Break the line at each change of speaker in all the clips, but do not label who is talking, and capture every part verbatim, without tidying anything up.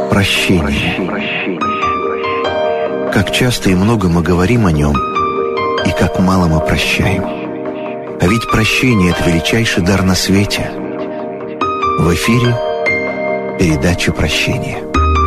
Прощение. Как часто и много мы говорим о нем, и как мало мы прощаем. А ведь прощение — это величайший дар на свете. В эфире передача «Прощение».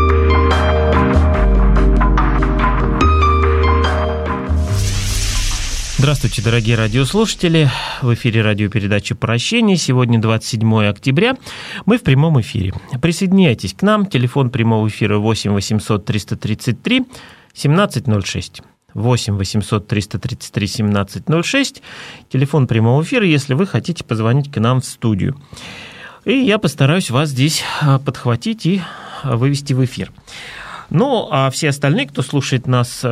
Здравствуйте, дорогие радиослушатели. В эфире радиопередача «Прощение». Сегодня двадцать седьмое октября. Мы в прямом эфире. Присоединяйтесь к нам. Телефон прямого эфира восемь восемьсот триста тридцать три семнадцать ноль шесть. восемь восемьсот триста тридцать три семнадцать ноль шесть. Телефон прямого эфира, если вы хотите позвонить к нам в студию. И я постараюсь вас здесь подхватить и вывести в эфир. Ну, а все остальные, кто слушает нас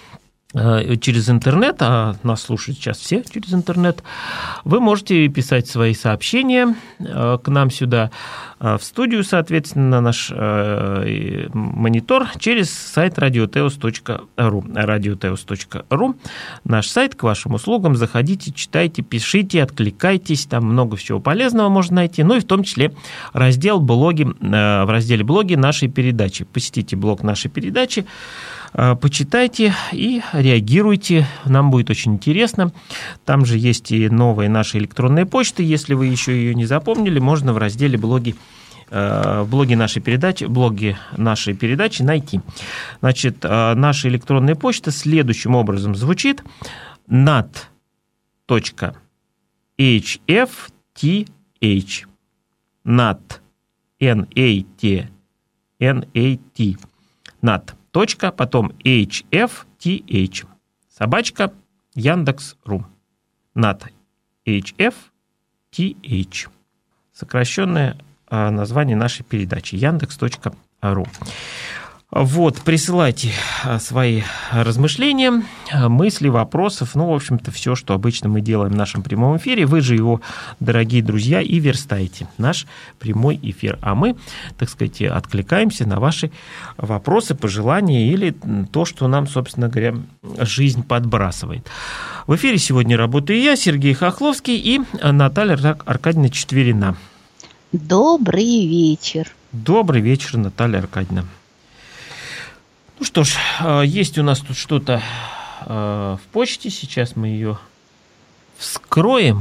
через интернет, а нас слушают сейчас все через интернет, вы можете писать свои сообщения к нам сюда в студию, соответственно, на наш монитор через сайт радиотеос точка ру. радиотеос точка ру, наш сайт, к вашим услугам. Заходите, читайте, пишите, откликайтесь, там много всего полезного можно найти, ну и в том числе раздел блоги, в разделе блоги нашей передачи. Посетите блог нашей передачи, почитайте и реагируйте, нам будет очень интересно. Там же есть и новая наша электронная почта, если вы еще ее не запомнили, можно в разделе блоги, в блоге нашей передачи, блоге нашей передачи найти. Значит, наша электронная почта следующим образом звучит: нат точка эйч эф ти эйч, нат, эн эй ти, эн эй ти, нат. Точка, потом эйч эф ти эйч, собачка, Яндекс.ру, нат, эйч эф ти эйч, сокращенное название нашей передачи, яндекс точка ру. Вот, присылайте свои размышления, мысли, вопросов, ну, в общем-то, все, что обычно мы делаем в нашем прямом эфире. Вы же его, дорогие друзья, и верстаете, наш прямой эфир. А мы, так сказать, откликаемся на ваши вопросы, пожелания или то, что нам, собственно говоря, жизнь подбрасывает. В эфире сегодня работаю я, Сергей Хохловский, и Наталья Аркадьевна Четверина.
Добрый вечер.
Добрый вечер, Наталья Аркадьевна. Ну что ж, есть у нас тут что-то в почте, сейчас мы ее вскроем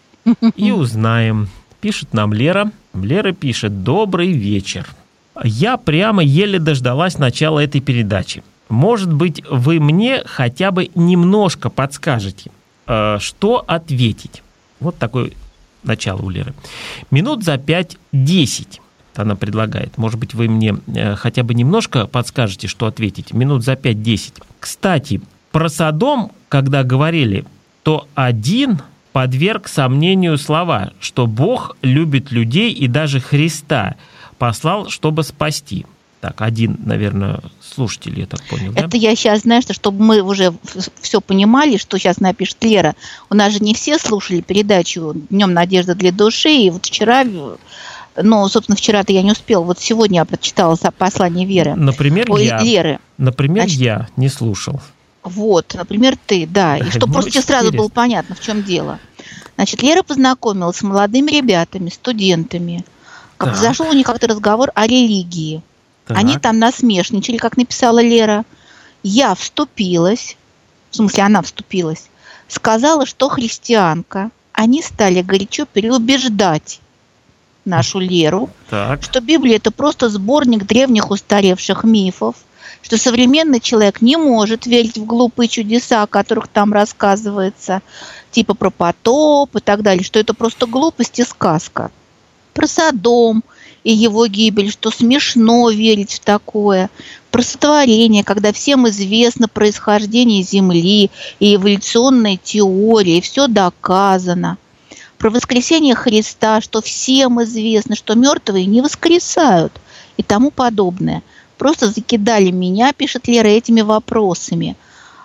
и узнаем. Пишет нам Лера. Лера пишет: добрый вечер. Я прямо еле дождалась начала этой передачи. Может быть, вы мне хотя бы немножко подскажете, что ответить. Вот такое начало у Леры. Минут за пять-десять. Она предлагает. Может быть, вы мне хотя бы немножко подскажете, что ответить. Минут за пять-десять. Кстати, про Содом, когда говорили, то один подверг сомнению слова, что Бог любит людей и даже Христа послал, чтобы спасти. Так, один, наверное, слушатель, я так понял, да?
Это я сейчас, знаешь, чтобы мы уже все понимали, что сейчас напишет Лера. У нас же не все слушали передачу «Днем надежда для души», и вот вчера... Но, собственно, вчера-то я не успел. Вот сегодня я прочитала послание Веры.
Например,
Ой,
я.
Леры.
Например,
Значит,
я не слушал.
Вот, например, ты, да. И чтобы просто тебе сразу было понятно, в чем дело. Значит, Лера познакомилась с молодыми ребятами, студентами. Как произошел у них как-то разговор о религии. Так. Они там насмешничали, как написала Лера. Я вступилась, в смысле, она вступилась, сказала, что христианка. Они стали горячо переубеждать нашу Леру, так. что Библия – это просто сборник древних устаревших мифов, что современный человек не может верить в глупые чудеса, о которых там рассказывается, типа про потоп и так далее, что это просто глупость и сказка. Про Содом и его гибель, что смешно верить в такое. Про сотворение, когда всем известно происхождение Земли и эволюционная теория, и все доказано. Про воскресение Христа, что всем известно, что мертвые не воскресают и тому подобное. Просто закидали меня, пишет Лера, этими вопросами,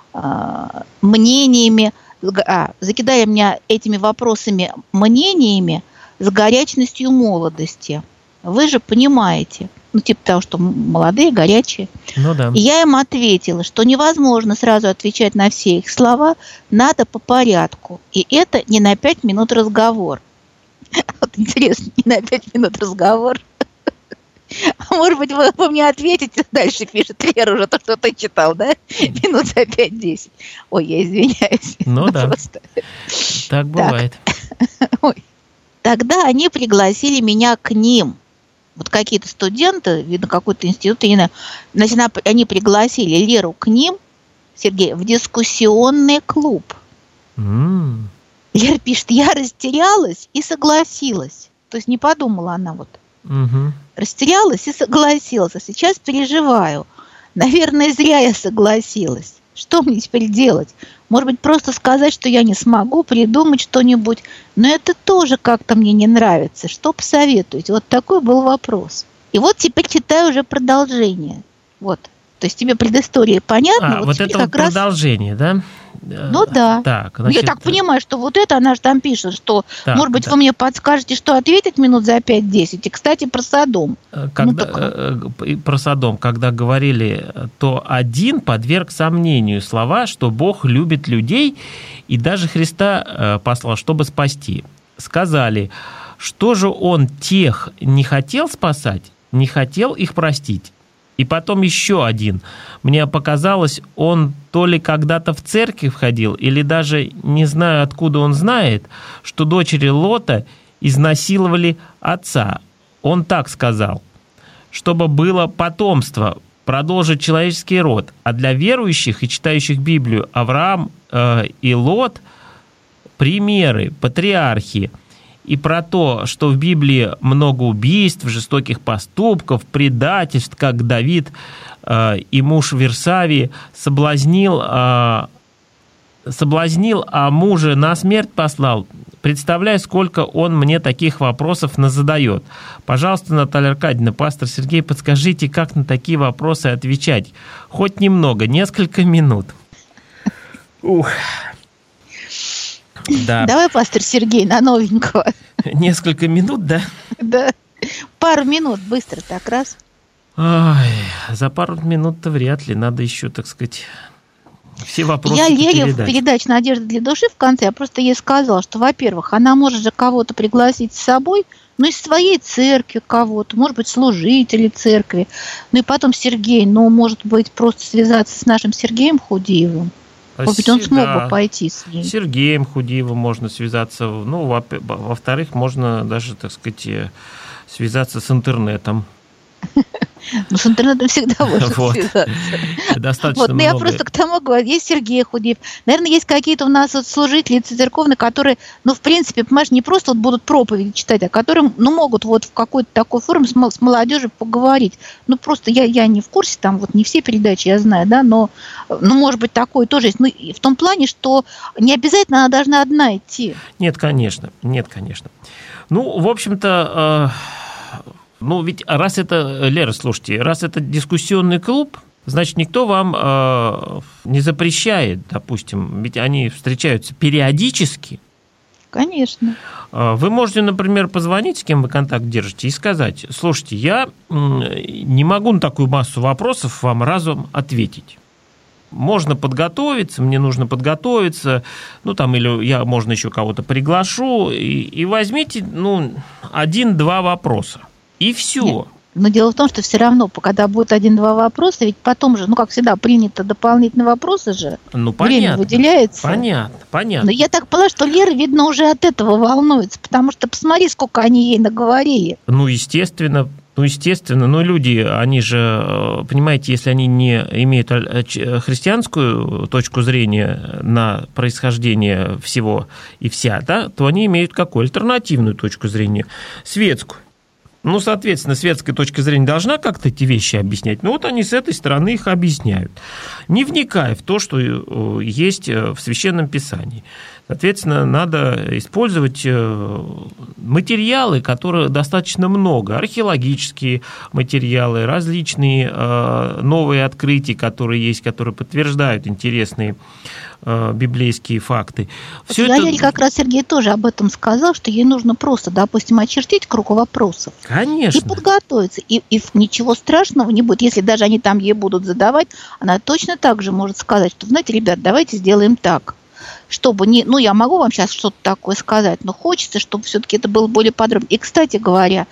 мнениями, а, закидали меня этими вопросами, мнениями с горячностью молодости. Вы же понимаете, ну типа того, что молодые, горячие. Ну да. И я им ответила, что невозможно сразу отвечать на все их слова, надо по порядку. И это не на пять минут разговор. Вот интересно, не на пять минут разговор. может быть, вы, вы мне ответите, дальше пишет Лера уже то, что ты читал, да? Минут за пять-десять. Ой, я извиняюсь.
Ну да, просто. Так бывает.
Так. Ой. Тогда они пригласили меня к ним. Вот какие-то студенты, видно, какой-то институт, я не знаю, значит, они пригласили Леру к ним, Сергей, в дискуссионный клуб. Mm. Лера пишет, я растерялась и согласилась. То есть не подумала она вот. Mm-hmm. Растерялась и согласилась. А сейчас переживаю. Наверное, зря я согласилась. Что мне теперь делать? Может быть, просто сказать, что я не смогу придумать что-нибудь. Но это тоже как-то мне не нравится. Что посоветуете? Вот такой был вопрос. И вот теперь читаю уже продолжение. Вот. То есть тебе предыстория понятна?
А, вот, вот это вот раз... продолжение, да?
Ну да.
Так, значит...
Я так понимаю, что вот это она же там пишет, что, так, может быть, да. Вы мне подскажете, что ответить минут за пять-десять. И, кстати, про Содом.
Когда, ну, так... Про Содом, когда говорили, то один подверг сомнению слова, что Бог любит людей и даже Христа послал, чтобы спасти. Сказали, что же Он тех не хотел спасать, не хотел их простить. И потом еще один. Мне показалось, он то ли когда-то в церковь ходил, или даже не знаю, откуда он знает, что дочери Лота изнасиловали отца. Он так сказал, чтобы было потомство, продолжить человеческий род. А для верующих и читающих Библию Авраам э, и Лот – примеры, патриархи. И про то, что в Библии много убийств, жестоких поступков, предательств, как Давид э, и муж Версавии соблазнил, э, соблазнил, а мужа на смерть послал. Представляю, сколько он мне таких вопросов назадает. Пожалуйста, Наталья Аркадьевна, пастор Сергей, подскажите, как на такие вопросы отвечать? Хоть немного, несколько минут. Ух. Да.
Давай, пастор Сергей, на новенького.
Несколько минут, да?
Да. Пару минут, быстро так раз.
Ой, за пару минут-то вряд ли. Надо еще, так сказать, все вопросы
Я Лере
передать.
В передаче «Надежда для души» в конце, я просто ей сказала, что, во-первых, она может же кого-то пригласить с собой, ну, из своей церкви кого-то, может быть, служители церкви. Ну, и потом Сергей, ну, может быть, просто связаться с нашим Сергеем Худеевым. Может быть, он смог да. бы пойти с ней.
С Сергеем Худиевым можно связаться. Ну, во- во-вторых, можно даже, так сказать, связаться с интернетом.
Ну, с интернетом всегда можно
вот.
связаться.
Достаточно
вот, но
много.
Я просто к тому говорю, есть Сергей Худиев. Наверное, есть какие-то у нас вот служители церковные, которые, ну, в принципе, понимаешь, не просто вот будут проповеди читать, а которые, ну, могут вот в какой-то такой форме с, с молодежью поговорить. Ну, просто я, я не в курсе, там вот не все передачи я знаю, да, но, ну, может быть, такое тоже есть. Ну, в том плане, что не обязательно она должна одна идти.
Нет, конечно, нет, конечно. Ну, в общем-то... Э- Ну, ведь раз это, Лера, слушайте, раз это дискуссионный клуб, значит, никто вам э, не запрещает, допустим, ведь они встречаются периодически.
Конечно.
Вы можете, например, позвонить, с кем вы контакт держите, и сказать, слушайте, я не могу на такую массу вопросов вам разом ответить. Можно подготовиться, мне нужно подготовиться, ну, там, или я, можно, еще кого-то приглашу, и, и возьмите, ну, один-два вопроса. И все.
Нет. Но дело в том, что все равно, когда будет один-два вопроса, ведь потом же, ну, как всегда, принято дополнительные вопросы же.
Ну,
время
понятно,
выделяется.
Понятно, понятно.
Но я так поняла, что Лера, видно, уже от этого волнуется, потому что посмотри, сколько они ей наговорили.
Ну, естественно, ну, естественно, но люди, они же, понимаете, если они не имеют христианскую точку зрения на происхождение всего и вся, да, то они имеют какую? Альтернативную точку зрения, светскую. Ну, соответственно, светская точка зрения должна как-то эти вещи объяснять. Ну, вот они с этой стороны их объясняют, не вникая в то, что есть в Священном Писании. Соответственно, надо использовать материалы, которые достаточно много, археологические материалы, различные новые открытия, которые есть, которые подтверждают интересные библейские факты.
Все я это... как раз Сергей тоже об этом сказал, что ей нужно просто, допустим, очертить круг вопросов.
Конечно.
И подготовиться. И, и ничего страшного не будет. Если даже они там ей будут задавать, она точно так же может сказать, что, знаете, ребят, давайте сделаем так. Чтобы не... Ну, я могу вам сейчас что-то такое сказать, но хочется, чтобы все-таки это было более подробно. И, кстати говоря,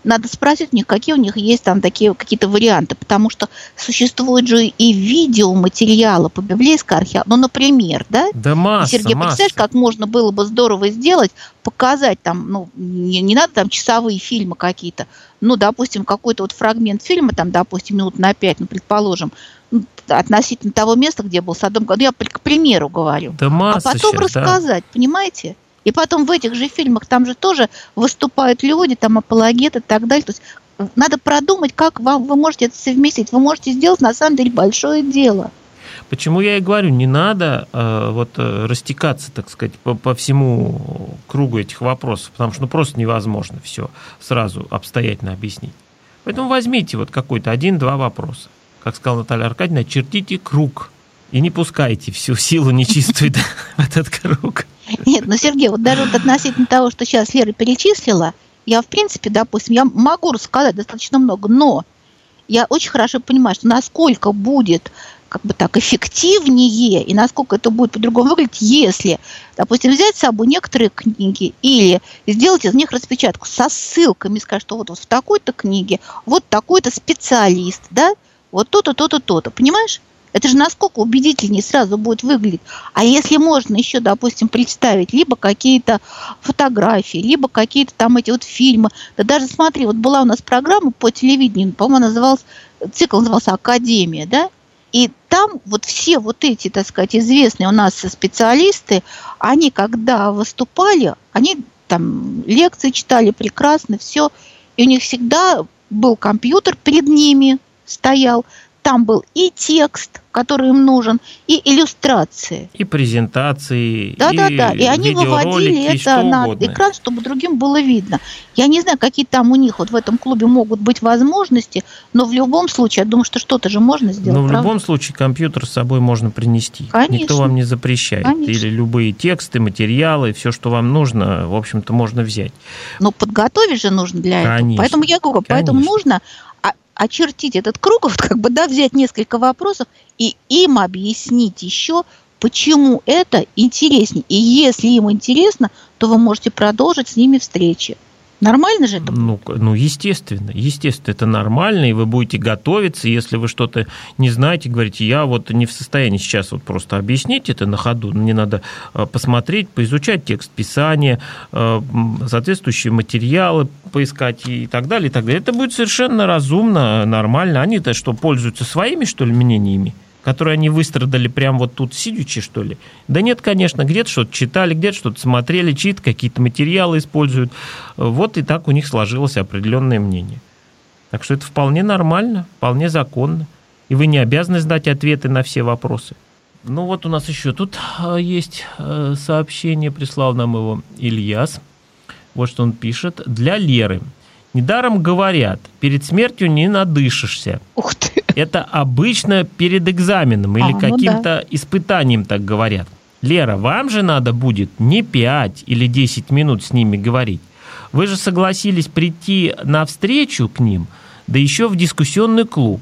надо спросить у них, какие у них есть там такие какие-то варианты, потому что существуют же и видеоматериалы по библейской археологии, ну, например, да?
Да масса,
и, Сергей,
масса.
представляешь, как можно было бы здорово сделать, показать там, ну, не, не надо там часовые фильмы какие-то, ну, допустим, какой-то вот фрагмент фильма, там, допустим, минут на пять, ну, предположим, относительно того места, где был Содом, ну, я к примеру говорю.
Да масса
а потом
сейчас,
рассказать, да. Понимаете? И потом в этих же фильмах там же тоже выступают люди, там апологеты и так далее. То есть надо продумать, как вам, вы можете это совместить. Вы можете сделать, на самом деле, большое дело.
Почему я и говорю, не надо э, вот, растекаться, так сказать, по, по всему кругу этих вопросов, потому что ну, просто невозможно все сразу обстоятельно объяснить. Поэтому возьмите вот какой-то один-два вопроса. Как сказала Наталья Аркадьевна, чертите круг и не пускайте всю силу нечистую в этот круг.
Нет, ну, Сергей, вот даже вот относительно того, что сейчас Лера перечислила, я, в принципе, допустим, я могу рассказать достаточно много, но я очень хорошо понимаю, что насколько будет, как бы так, эффективнее и насколько это будет по-другому выглядеть, если, допустим, взять с собой некоторые книги или сделать из них распечатку со ссылками, сказать, что вот, вот в такой-то книге вот такой-то специалист, да, вот то-то, то-то, то-то, понимаешь? Это же насколько убедительнее сразу будет выглядеть. А если можно еще, допустим, представить либо какие-то фотографии, либо какие-то там эти вот фильмы. Да даже смотри, вот была у нас программа по телевидению, по-моему, называлась, цикл назывался «Академия», да? И там вот все вот эти, так сказать, известные у нас специалисты, они когда выступали, они там лекции читали прекрасно, все. И у них всегда был компьютер перед ними, стоял. Там был и текст, который им нужен, и иллюстрации.
И презентации,
да,
и
да, да. И они выводили это на
угодно.
Экран, чтобы другим было видно. Я не знаю, какие там у них вот в этом клубе могут быть возможности, но в любом случае, я думаю, что что-то же можно сделать.
Но в
правда?
любом случае компьютер с собой можно принести.
Конечно.
Никто вам не запрещает.
Конечно.
Или любые тексты, материалы, все, что вам нужно, в общем-то, можно взять.
Но подготовить же нужно для
Конечно.
этого. Поэтому я говорю,
Конечно.
поэтому нужно очертить этот круг, вот как бы, да, взять несколько вопросов и им объяснить еще, почему это интереснее. И если им интересно, то вы можете продолжить с ними встречи. Нормально же это?
Ну, ну, естественно, естественно, это нормально, и вы будете готовиться, если вы что-то не знаете, говорите, я вот не в состоянии сейчас вот просто объяснить это на ходу, мне надо посмотреть, поизучать текст Писания, соответствующие материалы поискать и так далее, и так далее. Это будет совершенно разумно, нормально. Они-то что, пользуются своими, что ли, мнениями? Которые они выстрадали прямо вот тут сидячи, что ли? Да нет, конечно, где-то что-то читали, где-то что-то смотрели, чьи-то какие-то материалы используют. Вот и так у них сложилось определенное мнение. Так что это вполне нормально, вполне законно. И вы не обязаны сдать ответы на все вопросы. Ну вот у нас еще тут есть сообщение, прислал нам его Ильяс. Вот что он пишет. Для Леры. Недаром говорят, перед смертью не надышишься.
Ух ты!
Это обычно перед экзаменом или
а,
каким-то
ну да.
испытанием так говорят. Лера, вам же надо будет не пять или десять минут с ними говорить. Вы же согласились прийти навстречу к ним, да еще в дискуссионный клуб.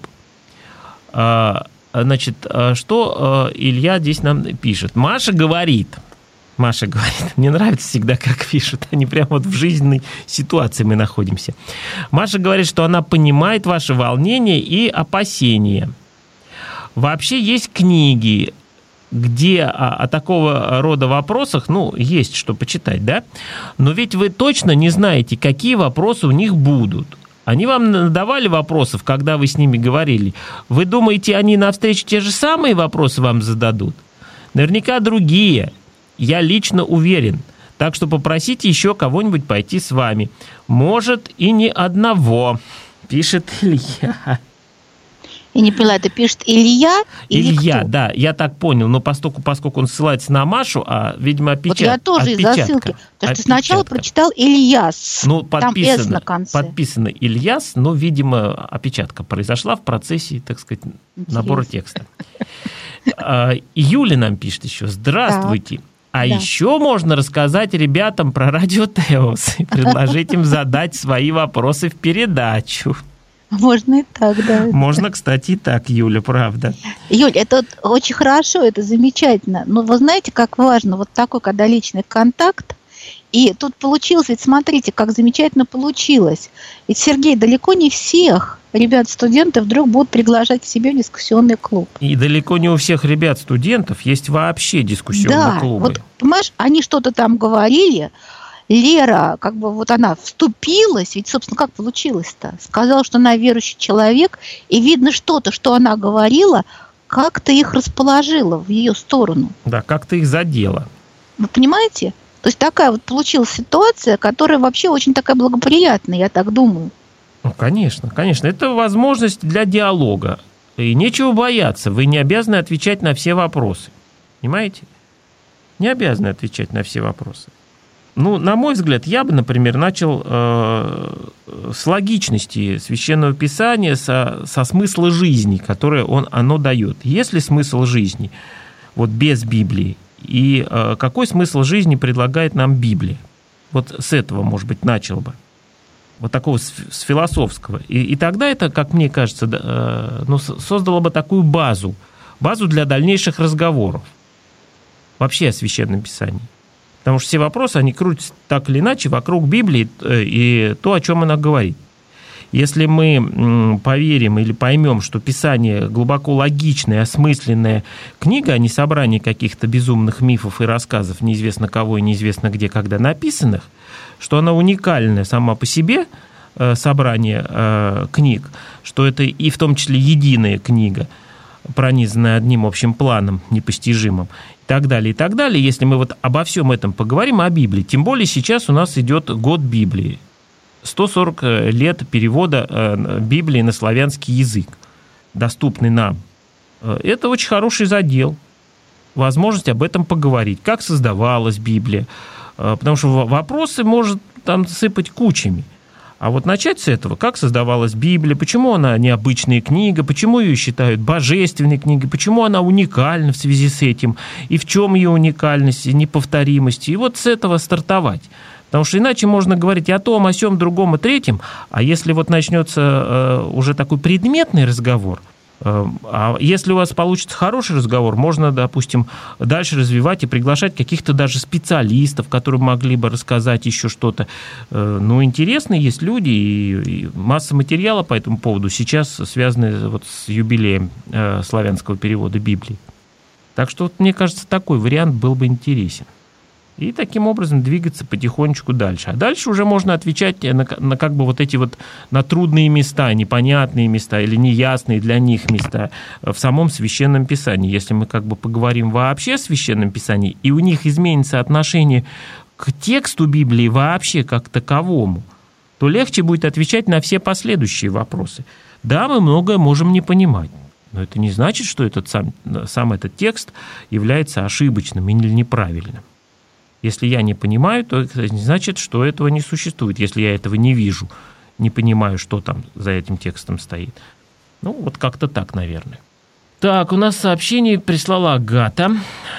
Значит, что Илья здесь нам пишет? Маша говорит... Маша говорит, мне нравится всегда, как пишут. Они прямо вот в жизненной ситуации мы находимся. Маша говорит, что она понимает ваши волнения и опасения. Вообще есть книги, где о, о такого рода вопросах, ну, есть что почитать, да? Но ведь вы точно не знаете, какие вопросы у них будут. Они вам надавали вопросов, когда вы с ними говорили. Вы думаете, они навстречу те же самые вопросы вам зададут? Наверняка другие. Я лично уверен. Так что попросите еще кого-нибудь пойти с вами. Может, и не одного, пишет Илья.
Я не поняла, это пишет Илья или
Илья,
кто?
Да, я так понял. Но поскольку, поскольку он ссылается на Машу, а, видимо, опечатка.
Вот я тоже из-за ссылки. Потому что сначала прочитал Ильяс.
Ну,
там «с» на конце.
Подписано Ильяс, но, видимо, опечатка произошла в процессе, так сказать, Интересно. Набора текста. Юля нам пишет еще. Здравствуйте. Так. А да. еще можно рассказать ребятам про Радио Теос и предложить им задать свои вопросы в передачу.
Можно и так, да.
Можно, кстати, и так, Юля, правда.
Юль, это очень хорошо, это замечательно. Но вы знаете, как важно вот такой, когда личный контакт, И тут получилось, ведь смотрите, как замечательно получилось. Ведь, Сергей, далеко не всех ребят-студентов вдруг будут приглашать к себе в дискуссионный клуб.
И далеко не у всех ребят-студентов есть вообще дискуссионные
да,
клубы.
Вот, понимаешь, они что-то там говорили, Лера, как бы вот она вступилась, ведь, собственно, как получилось-то? Сказала, что она верующий человек, и видно что-то, что она говорила, как-то их расположило в ее сторону.
Да, как-то их задело.
Вы понимаете? То есть такая вот получилась ситуация, которая вообще очень такая благоприятная, я так думаю.
Ну, конечно, конечно. Это возможность для диалога. И нечего бояться. Вы не обязаны отвечать на все вопросы. Понимаете? Не обязаны отвечать на все вопросы. Ну, на мой взгляд, я бы, например, начал э, с логичности Священного Писания, со, со смысла жизни, которое он, оно дает. Есть ли смысл жизни вот без Библии? И э, какой смысл жизни предлагает нам Библия? Вот с этого, может быть, начал бы. Вот такого с, с философского. И, и тогда это, как мне кажется, э, ну, создало бы такую базу, базу для дальнейших разговоров. Вообще о Священном Писании. Потому что все вопросы, они крутятся так или иначе вокруг Библии и то, о чем она говорит. Если мы поверим или поймем, что Писание глубоко логичная, осмысленная книга, а не собрание каких-то безумных мифов и рассказов, неизвестно кого и неизвестно где, когда написанных, что она уникальная сама по себе, собрание книг, что это и в том числе единая книга, пронизанная одним общим планом непостижимым, и так далее, и так далее. Если мы вот обо всем этом поговорим, о Библии, тем более сейчас у нас идет год Библии, сто сорок лет перевода Библии на славянский язык, доступный нам. Это очень хороший задел, возможность об этом поговорить, как создавалась Библия, потому что вопросы может там сыпать кучами. А вот начать с этого, как создавалась Библия, почему она необычная книга, почему ее считают божественной книгой, почему она уникальна в связи с этим, и в чем ее уникальность, и неповторимость, и вот с этого стартовать. Потому что иначе можно говорить о том, о сём, другом и третьем, а если вот начнется э, уже такой предметный разговор, э, а если у вас получится хороший разговор, можно, допустим, дальше развивать и приглашать каких-то даже специалистов, которые могли бы рассказать еще что-то. Э, ну, интересные есть люди, и, и масса материала по этому поводу сейчас связаны вот с юбилеем э, славянского перевода Библии. Так что, вот, мне кажется, такой вариант был бы интересен. И таким образом двигаться потихонечку дальше. А дальше уже можно отвечать на, на как бы вот эти вот на трудные места, непонятные места или неясные для них места в самом Священном Писании. Если мы как бы поговорим вообще о Священном Писании, и у них изменится отношение к тексту Библии вообще как таковому, то легче будет отвечать на все последующие вопросы. Да, мы многое можем не понимать, но это не значит, что этот сам, сам этот текст является ошибочным или неправильным. Если я не понимаю, то это не значит, что этого не существует. Если я этого не вижу, не понимаю, что там за этим текстом стоит. Ну, вот как-то так, наверное. Так, у нас сообщение прислала Агата.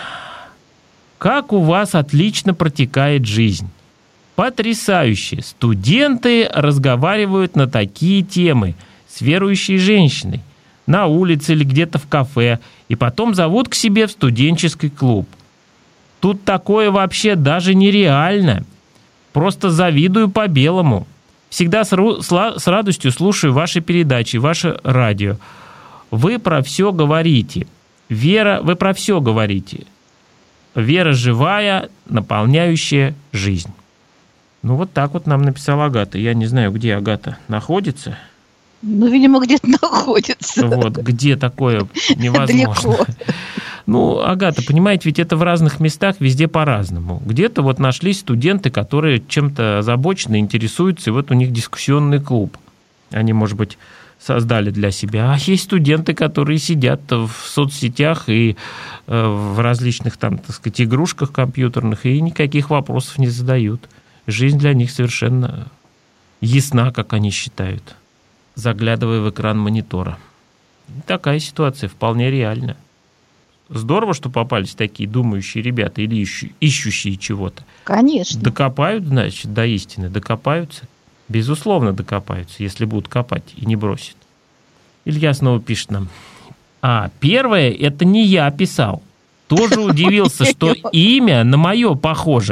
Как у вас отлично протекает жизнь. Потрясающе. Студенты разговаривают на такие темы с верующей женщиной на улице или где-то в кафе, и потом зовут к себе в студенческий клуб. Тут такое вообще даже нереально. Просто завидую по-белому. Всегда с, ру- с радостью слушаю ваши передачи, ваше радио. Вы про все говорите. Вера, вы про все говорите. Вера живая, наполняющая жизнь. Ну, вот так вот нам написала Агата. Я не знаю, где Агата находится.
Ну, видимо, где-то находится.
Вот, где такое невозможно.
Далеко.
Ну, Агата, понимаете, ведь это в разных местах везде по-разному. Где-то вот нашлись студенты, которые чем-то озабочены, интересуются, и вот у них дискуссионный клуб. Они, может быть, создали для себя. А есть студенты, которые сидят в соцсетях и в различных там, так сказать, игрушках компьютерных, и никаких вопросов не задают. Жизнь для них совершенно ясна, как они считают, заглядывая в экран монитора. Такая ситуация вполне реальна. Здорово, что попались такие думающие ребята или ищу, ищущие чего-то.
Конечно.
Докопают, значит, до истины, докопаются. Безусловно, докопаются, если будут копать и не бросят. Илья снова пишет нам. А, первое, это не я писал. Тоже удивился, что имя на мое похоже.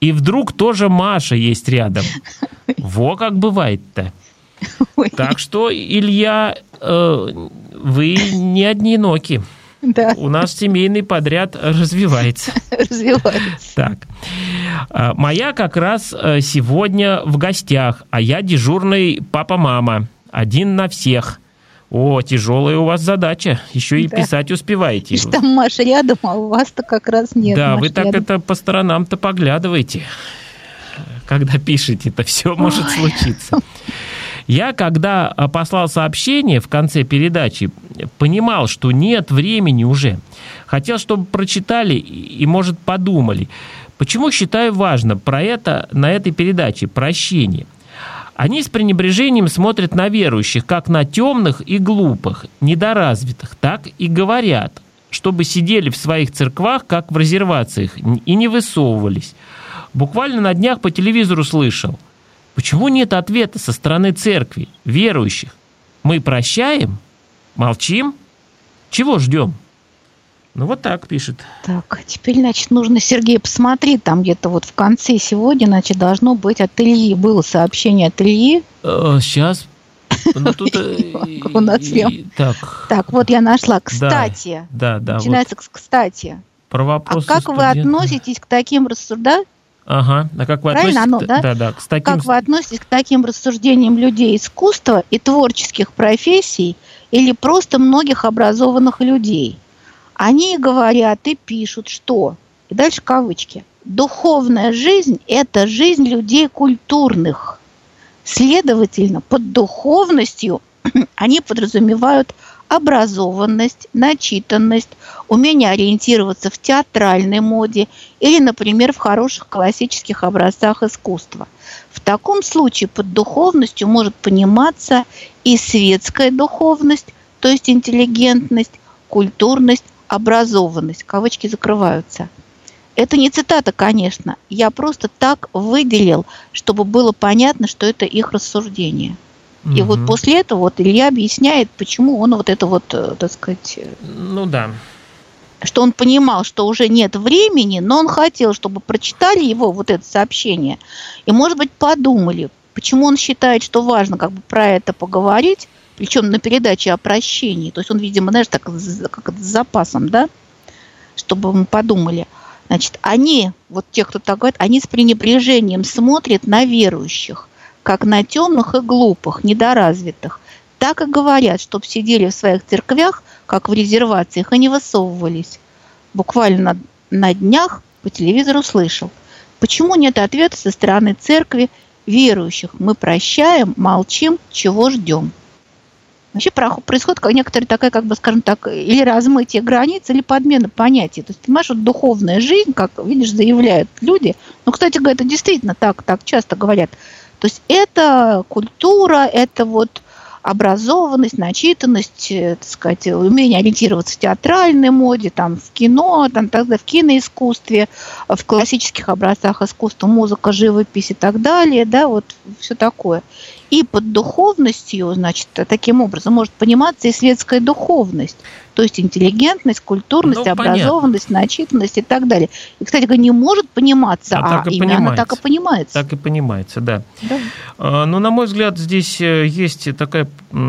и вдруг тоже Маша есть рядом. Во как бывает-то. Ой. Так что, Илья, э, вы не одиноки. Да. У нас семейный подряд развивается.
Развивается.
Так. Моя как раз сегодня в гостях, а я дежурный папа-мама. Один на всех. О, тяжелая у вас задача. Еще и да. писать успеваете.
И что там Маша рядом, а у вас-то как раз нет.
Да,
Маша
вы так
рядом.
Это по сторонам-то поглядываете. Когда пишете, это все может случиться. Я, когда послал сообщение в конце передачи, понимал, что нет времени уже. Хотел, чтобы прочитали и, может, подумали. Почему считаю важно про это на этой передаче прощение? Они с пренебрежением смотрят на верующих, как на темных и глупых, недоразвитых, так и говорят, чтобы сидели в своих церквах, как в резервациях, и не высовывались. Буквально на днях по телевизору слышал, почему нет ответа со стороны церкви, верующих? Мы прощаем? Молчим? Чего ждем? Ну, вот так пишет.
Так, теперь, значит, нужно, Сергей, посмотреть, там где-то вот в конце сегодня, значит, должно быть от Ильи. Было сообщение от Ильи.
Сейчас.
У нас Так, вот я нашла. Кстати.
Да, да.
Начинается с «кстати».
Про вопрос.
А как вы относитесь к таким рассуждениям?
Ага, а как вы
Правильно
относитесь,
оно, да?
Да, да, к таким...
Как вы относитесь к таким рассуждениям людей искусства и творческих профессий или просто многих образованных людей? Они говорят и пишут, что, и дальше кавычки, духовная жизнь – это жизнь людей культурных. Следовательно, под духовностью они подразумевают образованность, начитанность, умение ориентироваться в театральной моде или, например, в хороших классических образцах искусства. В таком случае под духовностью может пониматься и светская духовность, то есть интеллигентность, культурность, образованность. Кавычки закрываются. Это не цитата, конечно. Я просто так выделил, чтобы было понятно, что это их рассуждение. И угу. вот после этого вот Илья объясняет, почему он вот это вот, так сказать...
Ну да.
Что он понимал, что уже нет времени, но он хотел, чтобы прочитали его вот это сообщение. И, может быть, подумали, почему он считает, что важно как бы про это поговорить, причем на передаче о прощении. То есть он, видимо, знаешь, так как это с запасом, да? Чтобы мы подумали. Значит, они, вот те, кто так говорит, они с пренебрежением смотрят на верующих, как на темных и глупых, недоразвитых. Так и говорят, чтобы сидели в своих церквях, как в резервациях, и не высовывались. Буквально на, на днях по телевизору слышал. Почему нет ответа со стороны церкви верующих? Мы прощаем, молчим, чего ждем? Вообще происходит как некоторая такая, как бы, скажем так, или размытие границ, или подмена понятий. То есть, понимаешь, вот духовная жизнь, как, видишь, заявляют люди. Ну, кстати говоря, это действительно так, так часто говорят. То есть это культура, это вот образованность, начитанность, так сказать, умение ориентироваться в театральной моде, там, в кино, там, тогда в киноискусстве, в классических образцах искусства, музыка, живопись и так далее, да, вот все такое. И под духовностью, значит, таким образом может пониматься и светская духовность, то есть интеллигентность, культурность, ну, образованность, начитанность и так далее. И, кстати говоря, не может пониматься, а, а именно она так и понимается.
Так и понимается, да.
да.
А, но, на мой взгляд, здесь есть такая,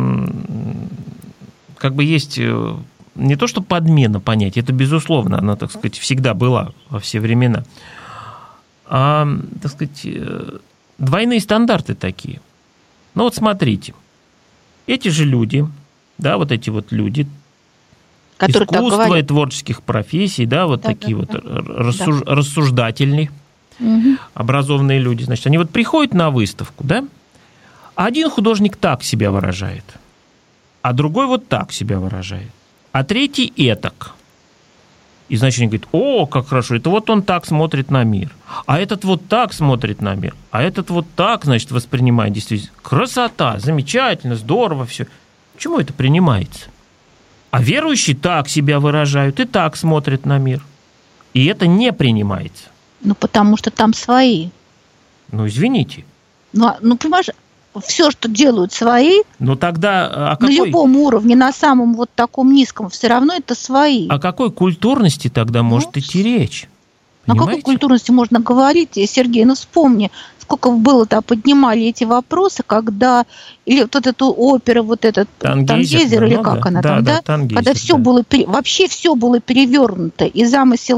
как бы есть не то что подмена понятий, это безусловно, она, так сказать, всегда была во все времена, а, так сказать, двойные стандарты такие. Ну вот смотрите, эти же люди, да, вот эти вот люди, которые искусства и творческих профессий, да, вот да, такие да, вот да. Рассуж... да. рассуждательные, угу. образованные люди, значит, они вот приходят на выставку, да, а один художник так себя выражает, а другой вот так себя выражает, а третий этак. И, значит, они говорят, о, как хорошо, это вот он так смотрит на мир, а этот вот так смотрит на мир, а этот вот так, значит, воспринимает действительно. Красота, замечательно, здорово все. Почему это принимается? А верующие так себя выражают и так смотрят на мир. И это не принимается.
Ну, потому что там свои.
Ну, извините.
Ну, ну понимаешь, все, что делают свои,
ну, тогда, а
на
какой...
любом уровне, на самом вот таком низком, все равно это свои.
О какой культурности тогда может ну, идти речь?
О какой культурности можно говорить, Сергей? Ну, вспомни, сколько было-то поднимали эти вопросы, когда или вот эту оперу, вот этот Тангейзер, или как да, она да, там, да, да? Когда все да. было, вообще все было перевернуто, и замысел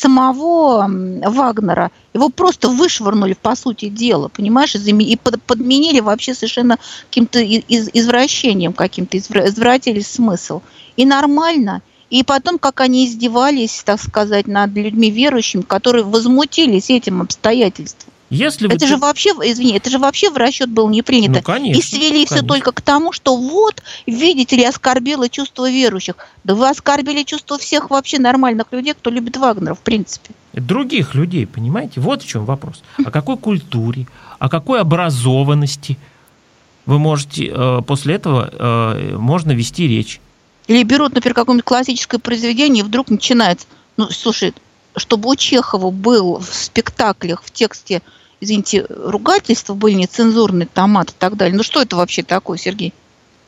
самого Вагнера, его просто вышвырнули, по сути дела, понимаешь, и подменили вообще совершенно каким-то извращением, каким-то извратили смысл. И нормально. И потом, как они издевались, так сказать, над людьми верующими, которые возмутились этим обстоятельством. Если это вы... же вообще, извини, это же вообще в расчет было не принято.
Ну, конечно,
и свели
конечно.
все только к тому, что вот, видите ли, оскорбило чувство верующих. Да вы оскорбили чувство всех вообще нормальных людей, кто любит Вагнера, в принципе.
Других людей, понимаете? Вот в чем вопрос. О какой культуре, о какой образованности вы можете э, после этого э, можно вести речь?
Или берут, например, какое-нибудь классическое произведение, и вдруг начинается, ну, слушай, чтобы у Чехова был в спектаклях, в тексте, извините, ругательства были нецензурные, томат и так далее. Ну, что это вообще такое, Сергей?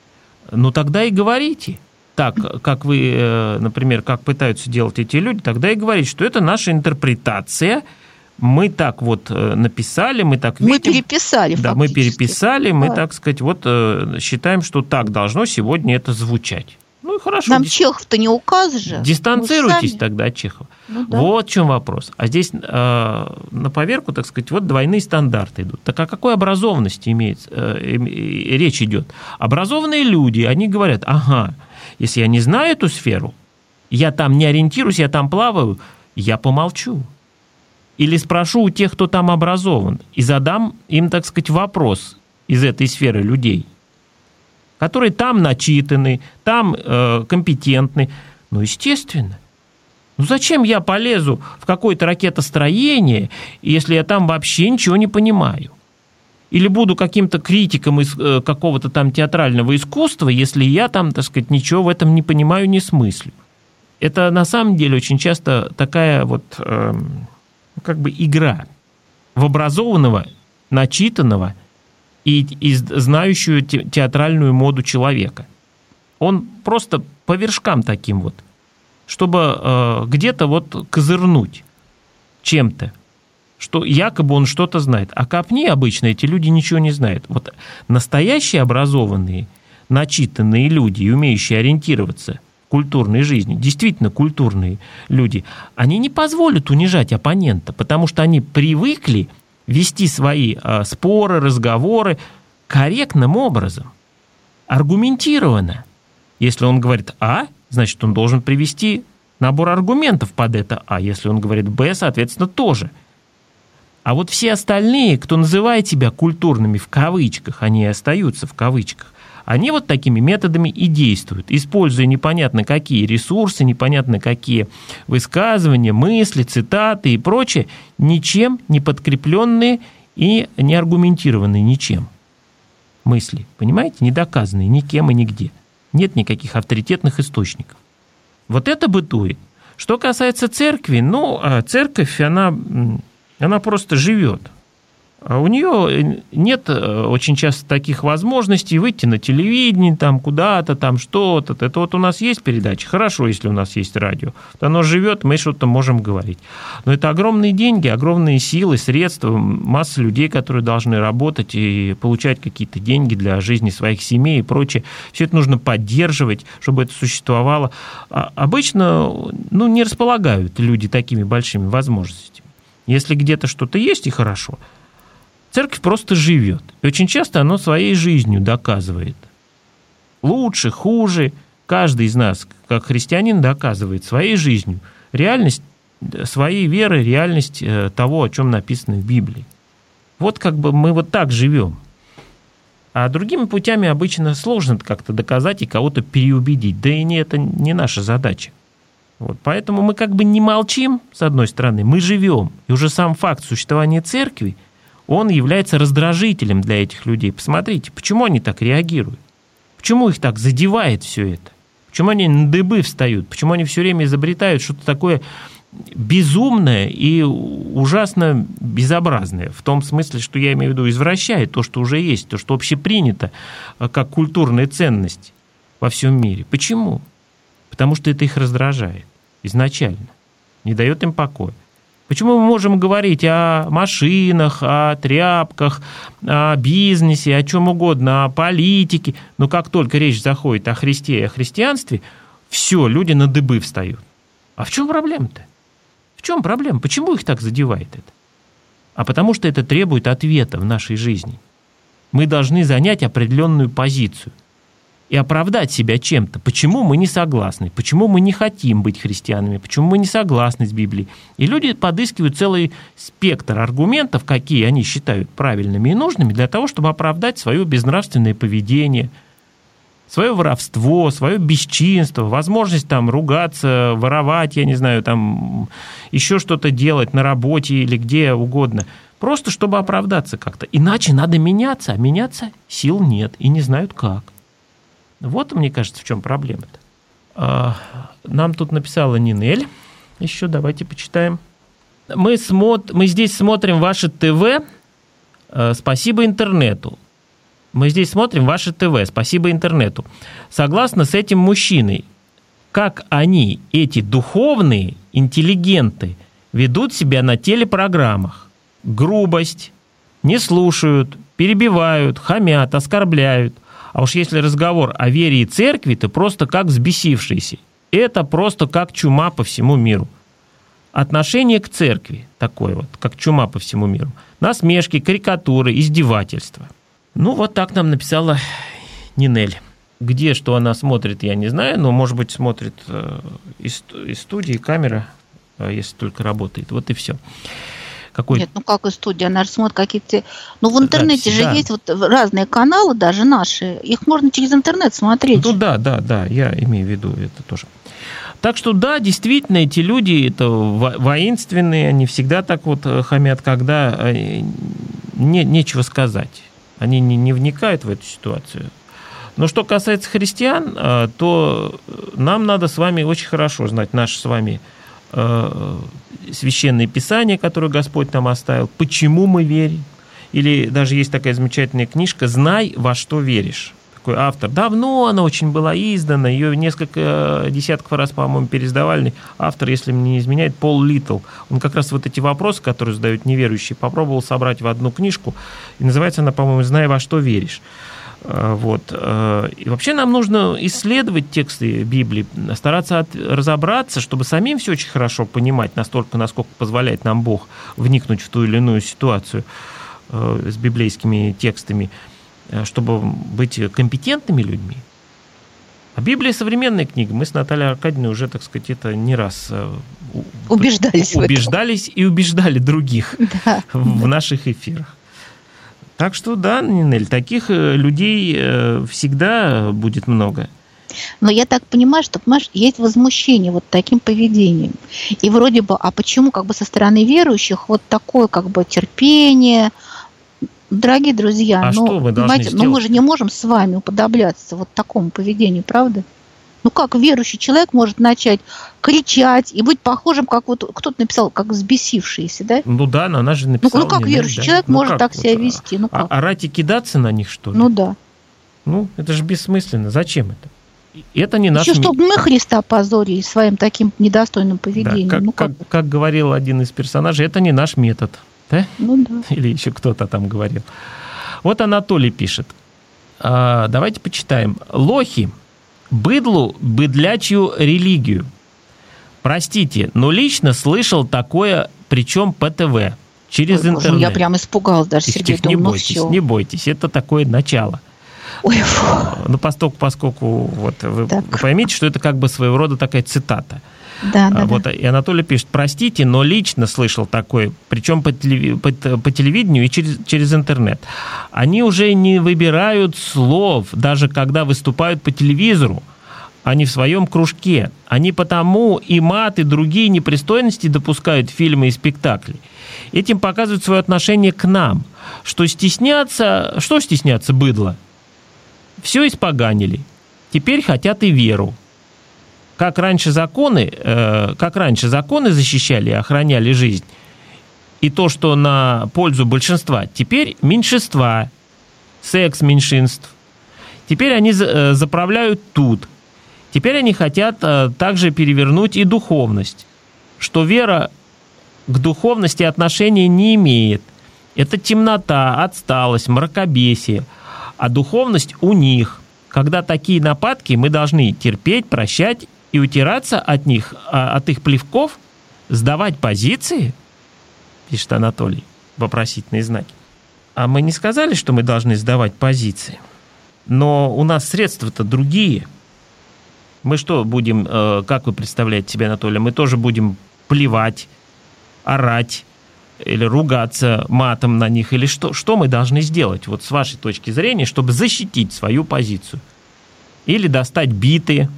Ну, тогда и говорите. Так, как вы, например, как пытаются делать эти люди, тогда и говорите, что это наша интерпретация. Мы так вот написали, мы так видим.
Мы переписали,
да, фактически. Мы переписали, мы, да. так сказать, вот считаем, что так должно сегодня это звучать. Ну, хорошо.
Нам Дис... Чехов-то не указ же.
Дистанцируйтесь тогда от Чехова. Ну, да. Вот в чем вопрос. А здесь э, на поверку, так сказать, вот двойные стандарты идут. Так о какой образованности имеет, э, э, э, речь идет? Образованные люди, они говорят, ага, если я не знаю эту сферу, я там не ориентируюсь, я там плаваю, я помолчу. Или спрошу у тех, кто там образован, и задам им, так сказать, вопрос из этой сферы людей, которые там начитаны, там э, компетентны. Ну, естественно. Ну, зачем я полезу в какое-то ракетостроение, если я там вообще ничего не понимаю? Или буду каким-то критиком из э, какого-то там театрального искусства, если я там, так сказать, ничего в этом не понимаю, не смыслю? Это на самом деле очень часто такая вот э, как бы игра в образованного, начитанного и, и знающую театральную моду человека. Он просто по вершкам таким вот, чтобы э, где-то вот козырнуть чем-то, что якобы он что-то знает. А копни обычно эти люди ничего не знают. Вот настоящие образованные, начитанные люди, и умеющие ориентироваться в культурной жизни, действительно культурные люди, они не позволят унижать оппонента, потому что они привыкли вести свои э, споры, разговоры корректным образом, аргументированно. Если он говорит «А», значит, он должен привести набор аргументов под это «А». Если он говорит «Б», соответственно, тоже. А вот все остальные, кто называет себя культурными в кавычках, они и остаются в кавычках, они вот такими методами и действуют, используя непонятно какие ресурсы, непонятно какие высказывания, мысли, цитаты и прочее, ничем не подкрепленные и не аргументированные ничем мысли, понимаете, не доказанные никем и нигде. Нет никаких авторитетных источников. Вот это бытует. Что касается церкви, ну, церковь, она, она просто живет. А у нее нет очень часто таких возможностей выйти на телевидение, там куда-то, там что-то. Это вот у нас есть передача, хорошо, если у нас есть радио. Оно живет, мы что-то можем говорить. Но это огромные деньги, огромные силы, средства, масса людей, которые должны работать и получать какие-то деньги для жизни своих семей и прочее. Все это нужно поддерживать, чтобы это существовало. А обычно ну, не располагают люди такими большими возможностями. Если где-то что-то есть, и хорошо. Церковь просто живет. И очень часто она своей жизнью доказывает. Лучше, хуже. Каждый из нас, как христианин, доказывает своей жизнью реальность своей веры, реальность того, о чем написано в Библии. Вот как бы мы вот так живем. А другими путями обычно сложно как-то доказать и кого-то переубедить. Да и не, это не наша задача. Вот. Поэтому мы как бы не молчим, с одной стороны, мы живем. И уже сам факт существования церкви, он является раздражителем для этих людей. Посмотрите, почему они так реагируют? Почему их так задевает все это? Почему они на дыбы встают? Почему они все время изобретают что-то такое безумное и ужасно безобразное? В том смысле, что я имею в виду, извращает то, что уже есть, то, что общепринято как культурная ценность во всем мире. Почему? Потому что это их раздражает изначально, не дает им покоя. Почему мы можем говорить о машинах, о тряпках, о бизнесе, о чем угодно, о политике, но как только речь заходит о Христе и о христианстве, все, люди на дыбы встают. А в чем проблема-то? В чем проблема? Почему их так задевает это? А потому что это требует ответа в нашей жизни. Мы должны занять определенную позицию и оправдать себя чем-то. Почему мы не согласны? Почему мы не хотим быть христианами? Почему мы не согласны с Библией? И люди подыскивают целый спектр аргументов, какие они считают правильными и нужными, для того, чтобы оправдать свое безнравственное поведение, свое воровство, свое бесчинство, возможность там ругаться, воровать, я не знаю, там еще что-то делать на работе или где угодно. Просто чтобы оправдаться как-то. Иначе надо меняться, а меняться сил нет и не знают как. Вот, мне кажется, в чем проблема-то. Нам тут написала Нинель. Еще давайте почитаем. Мы, смот... Мы здесь смотрим ваше ТВ. Спасибо интернету. Мы здесь смотрим ваше ТВ. Спасибо интернету. Согласна с этим мужчиной, как они, эти духовные интеллигенты, ведут себя на телепрограммах. Грубость, не слушают, перебивают, хамят, оскорбляют. А уж если разговор о вере и церкви, то просто как взбесившийся. Это просто как чума по всему миру. Отношение к церкви такое вот, как чума по всему миру. Насмешки, карикатуры, издевательства. Ну, вот так нам написала Нинель. Где, что она смотрит, я не знаю, но, может быть, смотрит из, из студии, камера, если только работает. Вот и все. Какой...
Нет, ну как и студия, она же смотрит какие-то... Ну в интернете да, же да. есть вот разные каналы, даже наши, их можно через интернет смотреть.
Ну да, да, да, я имею в виду это тоже. Так что да, действительно, эти люди, это воинственные, они всегда так вот хамят, когда не, нечего сказать. Они не, не вникают в эту ситуацию. Но что касается христиан, то нам надо с вами очень хорошо знать наши с вами священные писания, которые Господь нам оставил, почему мы верим. Или даже есть такая замечательная книжка «Знай, во что веришь». Такой автор. Давно она очень была издана, ее несколько десятков раз, по-моему, переиздавали. Автор, если мне не изменяет, Пол Литтл. Он как раз вот эти вопросы, которые задают неверующие, попробовал собрать в одну книжку. И называется она, по-моему, «Знай, во что веришь». Вот. И вообще нам нужно исследовать тексты Библии, стараться от, разобраться, чтобы самим все очень хорошо понимать, настолько, насколько позволяет нам Бог вникнуть в ту или иную ситуацию э, с библейскими текстами, чтобы быть компетентными людьми. А Библия современная книга. Мы с Натальей Аркадьевной уже, так сказать, это не раз
убеждались,
убеждались и убеждали других да. в наших эфирах. Так что да, Нинель, таких людей всегда будет много.
Но я так понимаю, что, понимаешь, есть возмущение вот таким поведением. И вроде бы, а почему как бы со стороны верующих вот такое как бы терпение? Дорогие друзья,
а
ну,
что мы должны сделать?
Ну мы же не можем с вами уподобляться вот такому поведению, правда? Ну как верующий человек может начать кричать и быть похожим, как вот кто-то написал, как взбесившийся, да?
Ну да, но она же написала.
Ну, ну как
не
верующий
да.
человек
ну,
может
как
так
вот,
себя вести? Ну,
а,
как?
орать и кидаться на них, что ли?
Ну да.
Ну, это же бессмысленно. Зачем это? Это не наш...
Еще чтобы мы Христа позорили своим таким недостойным поведением.
Да, как,
ну,
как, как, как говорил один из персонажей, это не наш метод. Да?
Ну да.
Или еще кто-то там говорил. Вот Анатолий пишет. А, давайте почитаем. Лохи. Быдлу быдлячью религию. Простите, но лично слышал такое, причем по ТВ, через
Ой,
интернет.
Боже, я прям испугалась даже,
тихо,
Сергей.
тихо, не
думаю,
бойтесь,
ну,
не бойтесь, это такое начало.
Ой, фу.
Ну, поскольку, поскольку вот, вы,
Так.
вы поймите, что это как бы своего рода такая цитата.
Да, да,
вот,
да.
И Анатолий пишет, простите, но лично слышал такое, причем по, телеви... по, по телевидению и через, через интернет. Они уже не выбирают слов, даже когда выступают по телевизору, а не в своем кружке. Они потому и мат, и другие непристойности допускают в фильмы и спектакли. Этим показывают свое отношение к нам. Что стесняться, что стесняться, быдло? Все испоганили. Теперь хотят и веру. Как раньше законы, э, как раньше законы защищали и охраняли жизнь, и то, что на пользу большинства, теперь меньшинства, секс меньшинств. Теперь они э, заправляют тут. Теперь они хотят э, также перевернуть и духовность, что вера к духовности отношения не имеет. Это темнота, отсталость, мракобесие. А духовность у них. Когда такие нападки, мы должны терпеть, прощать и утираться от них, от их плевков, сдавать позиции, пишет Анатолий, вопросительные знаки. А мы не сказали, что мы должны сдавать позиции. Но у нас средства-то другие. Мы что будем, как вы представляете себе, Анатолий, мы тоже будем плевать, орать или ругаться матом на них, или что, что мы должны сделать, вот с вашей точки зрения, чтобы защитить свою позицию? Или достать биты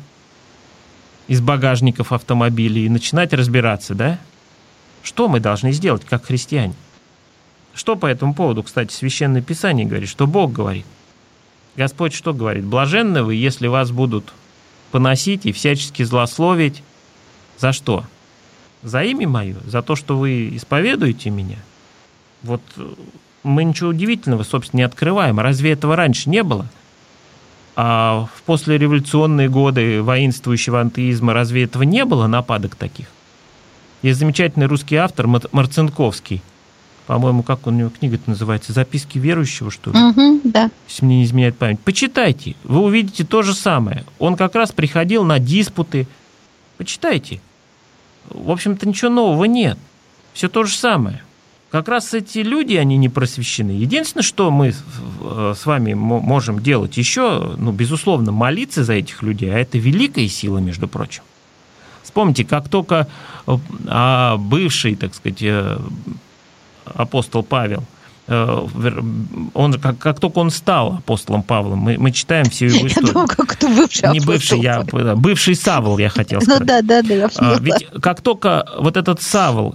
из багажников автомобилей и начинать разбираться, да? Что мы должны сделать, как христиане? Что по этому поводу, кстати, Священное Писание говорит, что Бог говорит? Господь что говорит? Блаженны вы, если вас будут поносить и всячески злословить. За что? За имя мое? За то, что вы исповедуете меня? Вот мы ничего удивительного, собственно, не открываем. Разве этого раньше не было? А в послереволюционные годы воинствующего антеизма разве этого не было, нападок таких? Есть замечательный русский автор Марцинковский. По-моему, как у него книга-то называется? «Записки верующего», что ли?
Угу, да.
Если мне не изменяет память. Почитайте, вы увидите то же самое. Он как раз приходил на диспуты. Почитайте. В общем-то, ничего нового нет. Все то же самое. Как раз эти люди, они не просвещены. Единственное, что мы с вами можем делать еще, ну, безусловно, молиться за этих людей, а это великая сила, между прочим. Вспомните, как только бывший, так сказать, апостол Павел, он, как, как только он стал апостолом Павлом, мы, мы читаем всю его историю. Я думал, как это бывший Не бывший, я, бывший Савл, я хотел сказать. Ну да, да, да, я поняла. Ведь как только вот этот Савл,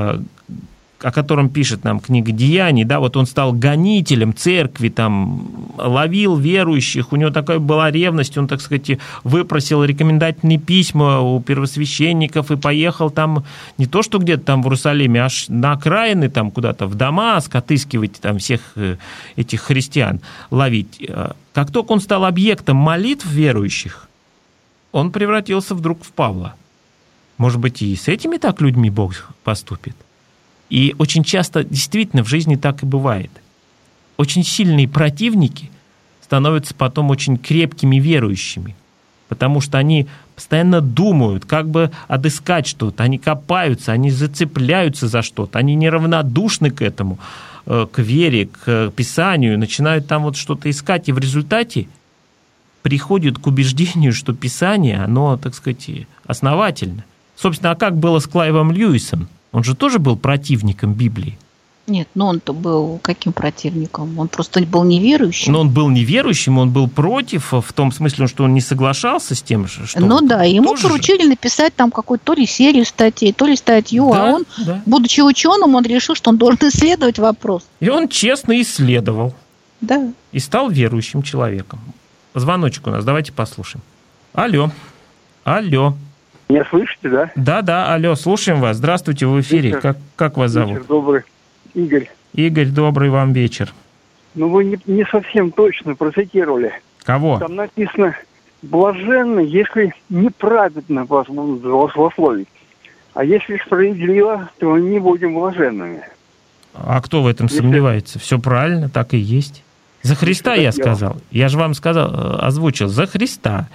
о котором пишет нам книга «Деяний», да, вот он стал гонителем церкви, там, ловил верующих, у него такая была ревность, он, так сказать, выпросил рекомендательные письма у первосвященников и поехал там не то, что где-то там в Иерусалиме, аж на окраины, там, куда-то в Дамаск, отыскивать там всех этих христиан, ловить. Как только он стал объектом молитв верующих, он превратился вдруг в Павла. Может быть, и с этими так людьми Бог поступит? И очень часто действительно в жизни так и бывает. Очень сильные противники становятся потом очень крепкими верующими, потому что они постоянно думают, как бы отыскать что-то, они копаются, они зацепляются за что-то, они неравнодушны к этому, к вере, к Писанию, начинают там вот что-то искать, и в результате приходят к убеждению, что Писание, оно, так сказать, основательно. Собственно, а как было с Клайвом Льюисом? Он же тоже был противником Библии.
Нет, но он-то был каким противником? Он просто был неверующим.
Но он был неверующим, он был против, в том смысле, что он не соглашался с тем, что...
Ну да, ему поручили же написать там какую-то то ли серию статей, то ли статью, да, а он, да. будучи ученым, он решил, что он должен исследовать вопрос.
И он честно исследовал.
Да.
И стал верующим человеком. Звоночек у нас, давайте послушаем. Алло, алло.
Меня слышите, да?
Да, да, алло, слушаем вас. Здравствуйте, в эфире.
Вечер.
Как, как вас зовут?
Вечер добрый. Игорь.
Игорь, добрый вам вечер.
Ну, вы не, не совсем точно процитировали.
Кого?
Там написано: блаженны, если неправедно вас будут злословить. А если справедливо, то мы не будем блаженными.
А кто в этом если... сомневается? Все правильно, так и есть. За Христа я сказал. Дело. Я же вам сказал, озвучил, за Христа.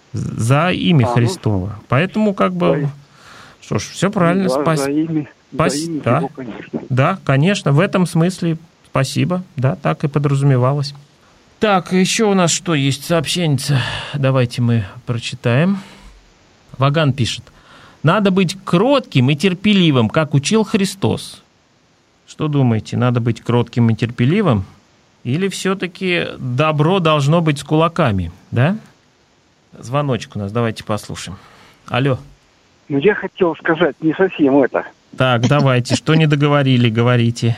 За имя а, Христово. Ну, Поэтому, как бы, за... что ж, все правильно.
Да,
спас...
за имя,
спас...
за имя
да.
его, конечно.
Да, конечно, в этом смысле спасибо. Да, так и подразумевалось. Так, еще у нас что есть? Сообщенница. Давайте мы прочитаем. Ваган пишет: надо быть кротким и терпеливым, как учил Христос. Что думаете, надо быть кротким и терпеливым? Или все-таки добро должно быть с кулаками, да? Звоночек у нас, давайте послушаем. Алло.
Ну, я хотел сказать не совсем это.
Так, давайте, что не договорили, говорите.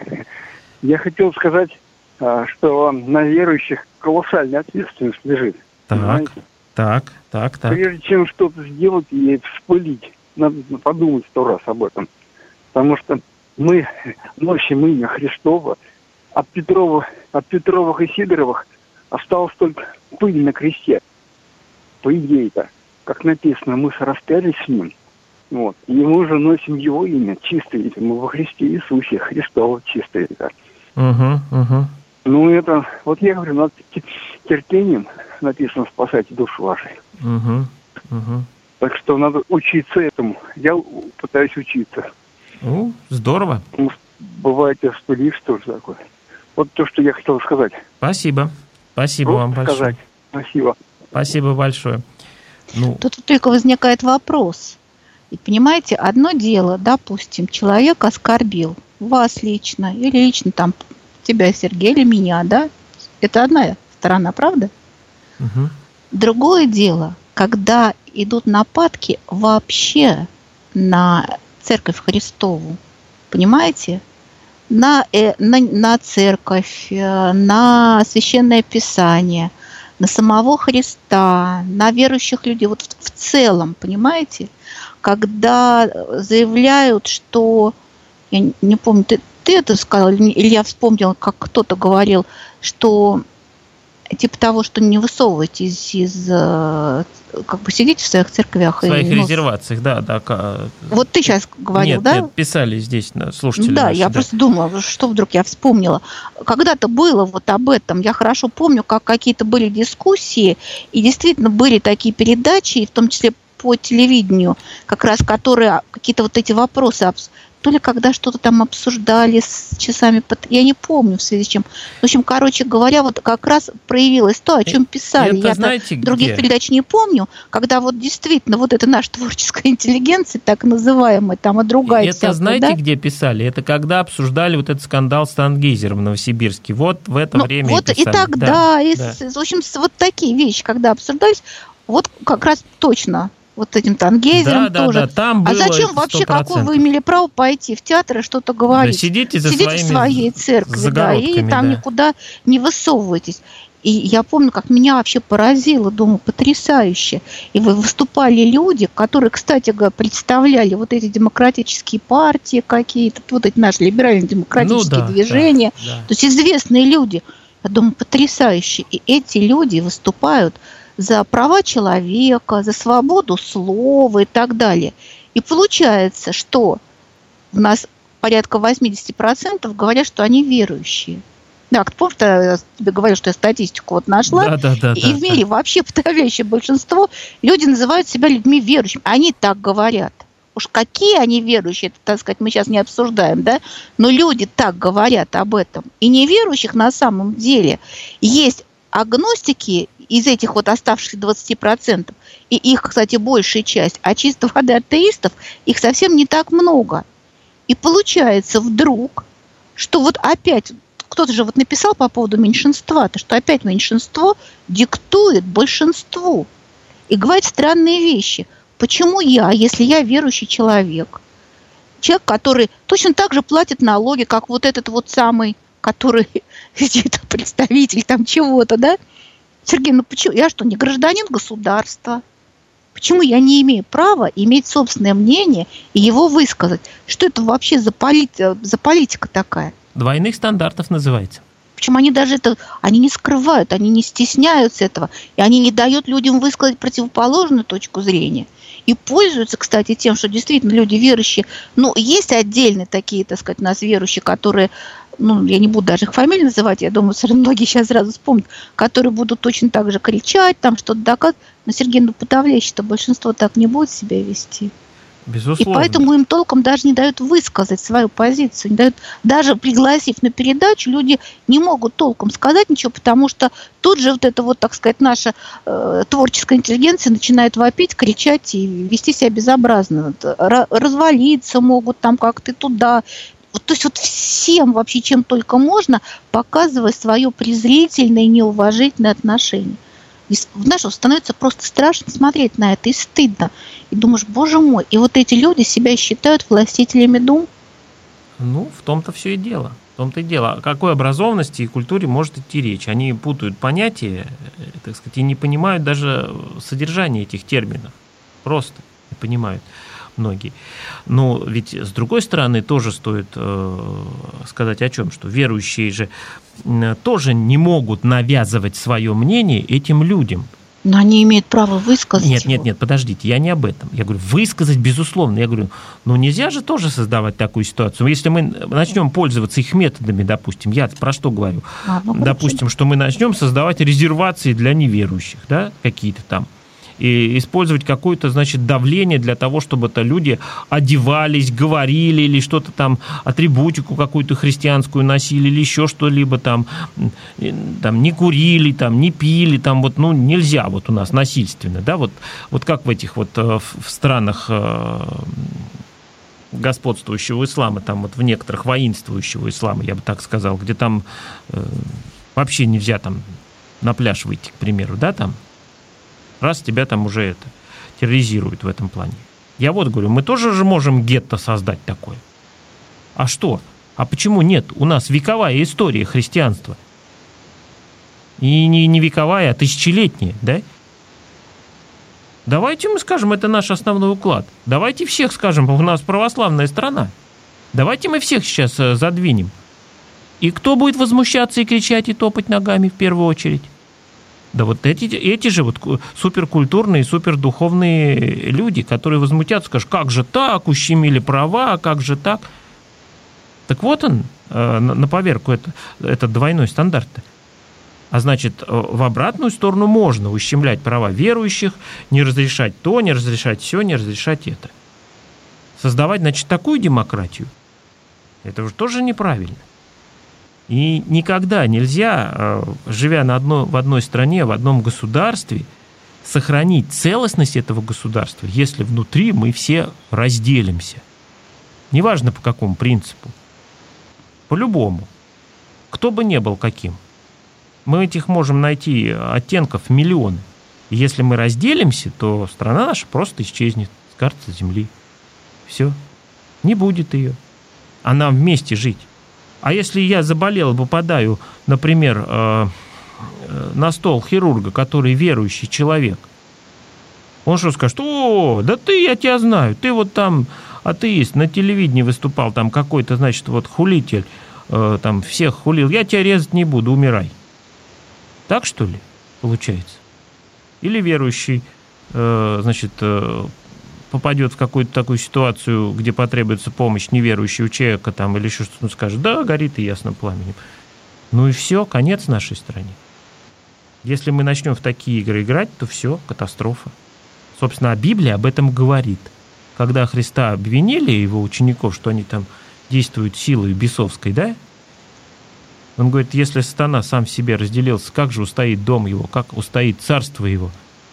Я хотел сказать, что на верующих колоссальная ответственность лежит.
Так, так, так, так.
Прежде чем что-то сделать и вспылить, надо подумать сто раз об этом. Потому что мы носим имя Христово, от Петрова, от Петровых и Сидоровых осталась только пыль на кресте. По идее-то, как написано, мы сораспялись с ним, Вот. И мы же носим его имя, чистое имя. Мы во Христе Иисусе, Христово чистое имя.
Угу, угу.
Ну, это, вот я говорю, над терпением написано «спасайте душу вашей».
Угу, угу.
Так что надо учиться этому. Я пытаюсь учиться.
Ну, здорово.
Бывает, я вспылишь, что же такое. Вот то, что я хотел сказать.
Спасибо. Спасибо
ну,
вам большое.
Сказать. Спасибо.
Спасибо большое. Ну.
Тут только возникает вопрос. И понимаете, одно дело, допустим, человек оскорбил вас лично, или лично там тебя, Сергей, или меня, да? Это одна сторона, правда?
Угу.
Другое дело, когда идут нападки вообще на Церковь Христову, понимаете? На, э, на, на церковь, э, на Священное Писание, на самого Христа, на верующих людей, вот в, в целом, понимаете? Когда заявляют, что, я не помню, ты, ты это сказал, или я вспомнила, как кто-то говорил, что типа того, что не высовывайтесь из, как бы сидите в своих церквях.
В своих
и, ну,
резервациях, да, да.
Вот ты сейчас говорил,
нет,
да?
Нет, писали здесь слушатели.
Да,
наши,
я
да.
просто думала, что вдруг я вспомнила. Когда-то было вот об этом, я хорошо помню, как какие-то были дискуссии, и действительно были такие передачи, в том числе по телевидению, как раз которые какие-то вот эти вопросы, то ли когда что-то там обсуждали с часами, я не помню в связи с чем. В общем, короче говоря, вот как раз проявилось то, о чем писали.
Это,
я
знаете,
других
где?
передач не помню, когда вот действительно вот эта наша творческая интеллигенция, так называемая, там и другая.
Это
всякая,
знаете,
да?
где писали? Это когда обсуждали вот этот скандал с Тангейзером в Новосибирске. Вот в это
ну,
время
вот
и писали.
И тогда,
да,
и,
да.
в общем, вот такие вещи, когда обсуждались, вот как раз точно вот этим Тангейзером
да,
тоже.
Да, да, там
а
было
зачем вообще,
сто процентов.
какое вы имели право пойти в театр и что-то говорить?
Да сидите за
сидите
своими
в своей церкви, да, и там
да.
никуда не высовывайтесь. И я помню, как меня вообще поразило, думаю, потрясающе. И вы выступали люди, которые, кстати говоря, представляли вот эти демократические партии какие-то, вот эти наши либерально-демократические
ну, да,
движения.
Да, да.
То есть известные люди. Я думаю, потрясающе. И эти люди выступают за права человека, за свободу слова и так далее. И получается, что у нас порядка восемьдесят процентов говорят, что они верующие. Да, ты помнишь, я тебе говорила, что я статистику вот нашла,
да, да, да,
и
да,
в мире
да.
вообще подавляющее большинство люди называют себя людьми верующими. Они так говорят. Уж какие они верующие, это, так сказать, мы сейчас не обсуждаем, да? Но люди так говорят об этом. И неверующих на самом деле есть агностики из этих вот оставшихся двадцати процентов, и их, кстати, большая часть, а чисто воды атеистов, их совсем не так много. И получается вдруг, что вот опять, кто-то же вот написал по поводу меньшинства-то, что опять меньшинство диктует большинству и говорит странные вещи. Почему я, если я верующий человек, человек, который точно так же платит налоги, как вот этот вот самый, который где-то представитель там чего-то, да? Сергей, ну почему? Я что, не гражданин государства? Почему я не имею права иметь собственное мнение и его высказать? Что это вообще за, полит... за политика такая?
Двойных стандартов называется.
Причем они даже это, они не скрывают, они не стесняются этого, и они не дают людям высказать противоположную точку зрения. И пользуются, кстати, тем, что действительно люди верующие, ну, есть отдельные такие, так сказать, у нас верующие, которые, ну, я не буду даже их фамилии называть, я думаю, все равно многие сейчас сразу вспомнят, которые будут точно так же кричать, там что-то доказывать. Но, Сергей, ну, подавляющее-то большинство так не будет себя вести.
Безусловно.
И поэтому им толком даже не дают высказать свою позицию. Не дают, даже пригласив на передачу, люди не могут толком сказать ничего, потому что тут же вот эта вот, так сказать, наша э, творческая интеллигенция начинает вопить, кричать и вести себя безобразно. Развалиться могут там как-то туда. Вот, то есть вот всем вообще, чем только можно, показывая свое презрительное и неуважительное отношение. И, знаешь, становится просто страшно смотреть на это и стыдно. И думаешь, боже мой, и вот эти люди себя считают властителями дум?
Ну, в том-то все и дело. В том-то и дело. О какой образованности и культуре может идти речь? Они путают понятия, так сказать, и не понимают даже содержание этих терминов. Просто не понимают многие. Но ведь, с другой стороны, тоже стоит э, сказать о чем, что верующие же тоже не могут навязывать свое мнение этим людям.
Но они имеют право высказать
Нет,
его.
нет, нет, подождите, я не об этом. Я говорю, высказать, безусловно. Я говорю, ну нельзя же тоже создавать такую ситуацию. Если мы начнем пользоваться их методами, допустим, я про что говорю? А, ну, допустим, что мы начнем создавать резервации для неверующих, да, какие-то там. И использовать какое-то, значит, давление для того, чтобы это люди одевались, говорили или что-то там, атрибутику какую-то христианскую носили или еще что-либо там, там не курили, там, не пили, там вот, ну, нельзя вот у нас насильственно, да, вот, вот как в этих вот в странах господствующего ислама, там вот в некоторых воинствующего ислама, я бы так сказал, где там вообще нельзя там на пляж выйти, к примеру, да, там, раз тебя там уже это терроризируют в этом плане. Я вот говорю, мы тоже же можем гетто создать такое. А что? А почему нет? У нас вековая история христианства. И не, не вековая, а тысячелетняя, да? Давайте мы скажем, это наш основной уклад. Давайте всех скажем, у нас православная страна. Давайте мы всех сейчас задвинем. И кто будет возмущаться и кричать, и топать ногами в первую очередь? Да вот эти, эти же вот суперкультурные, супердуховные люди, которые возмутятся, скажут, как же так, ущемили права, как же так. Так вот он, на поверку, это, это двойной стандарт. А значит, в обратную сторону можно ущемлять права верующих, не разрешать то, не разрешать все, не разрешать это. Создавать, значит, такую демократию, это уже тоже неправильно. И никогда нельзя, живя на одной, в одной стране, в одном государстве, сохранить целостность этого государства, если внутри мы все разделимся. Неважно по какому принципу. По-любому. Кто бы ни был каким. Мы этих можем найти оттенков миллионы. И если мы разделимся, то страна наша просто исчезнет с карты земли. Все. Не будет ее. А нам вместе жить. А если я заболел, попадаю, например, на стол хирурга, который верующий человек, он что скажет? О, да ты, я тебя знаю, ты вот там атеист, на телевидении выступал, там какой-то, значит, вот хулитель, там всех хулил, я тебя резать не буду, умирай. Так, что ли, получается? Или верующий, значит, попадет в какую-то такую ситуацию, где потребуется помощь неверующего человека там, или еще что-то, он скажет, да, горит и ясно пламенем. Ну и все, конец нашей стране. Если мы начнем в такие игры играть, то все, катастрофа. Собственно, а Библия об этом говорит. Когда Христа обвинили, его учеников, что они там действуют силой бесовской, да? Он говорит, если сатана сам в себе разделился, как же устоит дом его, как устоит царство его?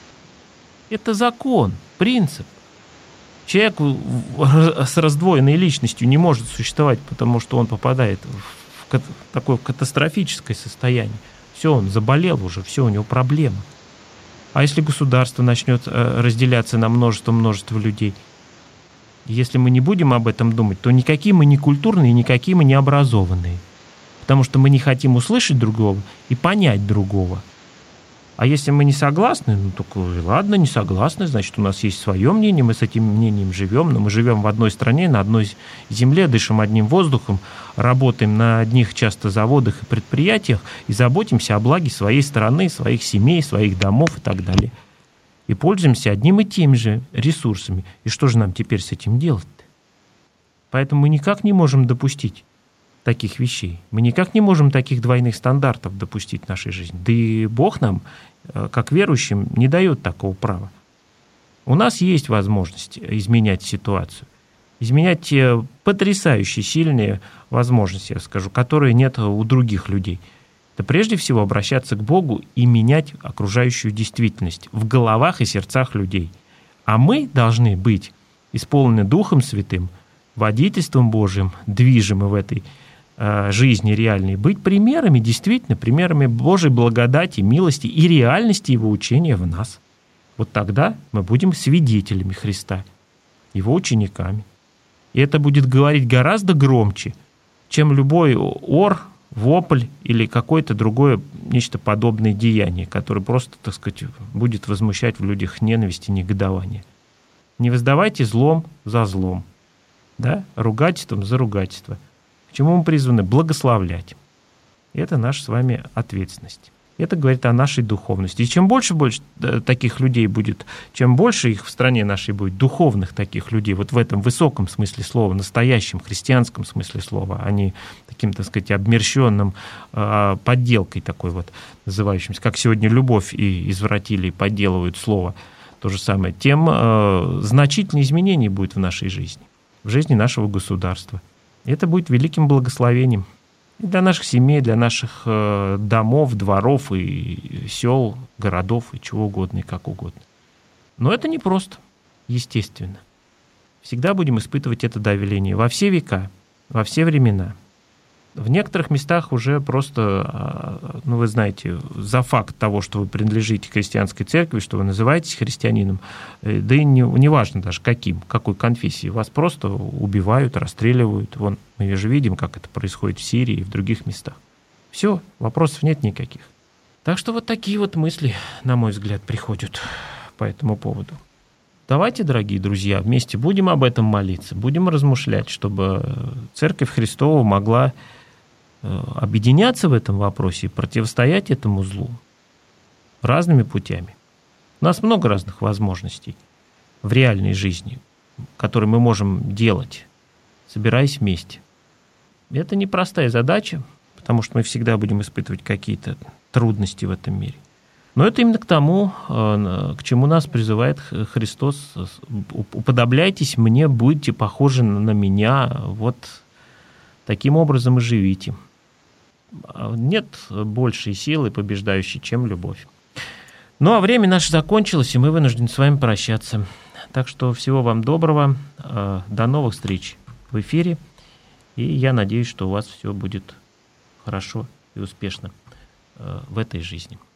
Это закон, принцип. Человек с раздвоенной личностью не может существовать, потому что он попадает в такое катастрофическое состояние. Все, он заболел уже, все, у него проблема. А если государство начнет разделяться на множество-множество людей, если мы не будем об этом думать, то никакие мы не культурные, никакие мы не образованные. Потому что мы не хотим услышать другого и понять другого. А если мы не согласны, ну, только ладно, не согласны, значит, у нас есть свое мнение, мы с этим мнением живем, но мы живем в одной стране, на одной земле, дышим одним воздухом, работаем на одних часто заводах и предприятиях и заботимся о благе своей страны, своих семей, своих домов и так далее. И пользуемся одним и теми же ресурсами. И что же нам теперь с этим делать-то? Поэтому мы никак не можем допустить таких вещей. Мы никак не можем таких двойных стандартов допустить в нашей жизни. Да и Бог нам, как верующим, не дает такого права. У нас есть возможность изменять ситуацию, изменять те потрясающие сильные возможности, я скажу, которые нет у других людей. Это прежде всего обращаться к Богу и менять окружающую действительность в головах и сердцах людей. А мы должны быть исполнены Духом Святым, водительством Божьим, движимы в этой жизни реальной, быть примерами, действительно, примерами Божьей благодати, милости и реальности Его учения в нас. Вот тогда мы будем свидетелями Христа, Его учениками. И это будет говорить гораздо громче, чем любой ор, вопль или какое-то другое, нечто подобное деяние, которое просто, так сказать, будет возмущать в людях ненависть и негодование. Не воздавайте злом за злом, да? Ругательством за ругательство. К чему мы призваны? Благословлять. И это наша с вами ответственность. Это говорит о нашей духовности. И чем больше, больше таких людей будет, чем больше их в стране нашей будет, духовных таких людей, вот в этом высоком смысле слова, настоящем христианском смысле слова, а не таким, так сказать, обмерщенным подделкой такой вот, называющимся, как сегодня любовь и извратили, подделывают слово, то же самое, тем значительные изменения будет в нашей жизни, в жизни нашего государства. И это будет великим благословением. И для наших семей, для наших э, домов, дворов и сел, городов, и чего угодно, и как угодно. Но это непросто, естественно. Всегда будем испытывать это давление во все века, во все времена. В некоторых местах уже просто, ну, вы знаете, за факт того, что вы принадлежите к христианской церкви, что вы называетесь христианином, да и не, не важно даже каким, какой конфессии, вас просто убивают, расстреливают. Вон, мы же видим, как это происходит в Сирии и в других местах. Все, вопросов нет никаких. Так что вот такие вот мысли, на мой взгляд, приходят по этому поводу. Давайте, дорогие друзья, вместе будем об этом молиться, будем размышлять, чтобы Церковь Христова могла объединяться в этом вопросе и противостоять этому злу разными путями. У нас много разных возможностей в реальной жизни, которые мы можем делать, собираясь вместе. Это непростая задача, потому что мы всегда будем испытывать какие-то трудности в этом мире. Но это именно к тому, к чему нас призывает Христос. Уподобляйтесь мне, будьте похожи на меня, вот таким образом и живите. Нет большей силы побеждающей, чем любовь. Ну, а время наше закончилось, и мы вынуждены с вами прощаться. Так что всего вам доброго, до новых встреч в эфире, и я надеюсь, что у вас все будет хорошо и успешно в этой жизни.